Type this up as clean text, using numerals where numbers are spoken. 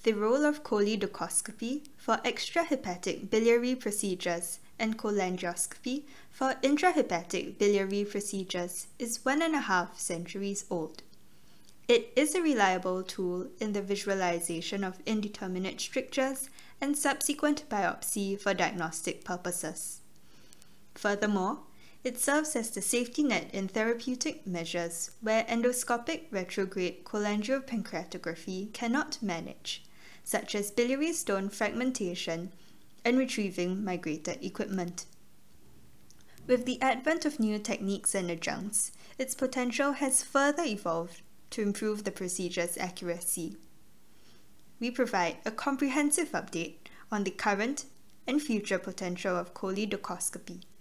the role of cholecystoscopy for extrahepatic biliary procedures and cholangioscopy for intrahepatic biliary procedures is 1.5 centuries old. It is a reliable tool in the visualization of indeterminate strictures and subsequent biopsy for diagnostic purposes. Furthermore, it serves as the safety net in therapeutic measures where endoscopic retrograde cholangiopancreatography cannot manage, such as biliary stone fragmentation and retrieving migrated equipment. With the advent of new techniques and adjuncts, its potential has further evolved to improve the procedure's accuracy. We provide a comprehensive update on the current and future potential of cholecystoscopy.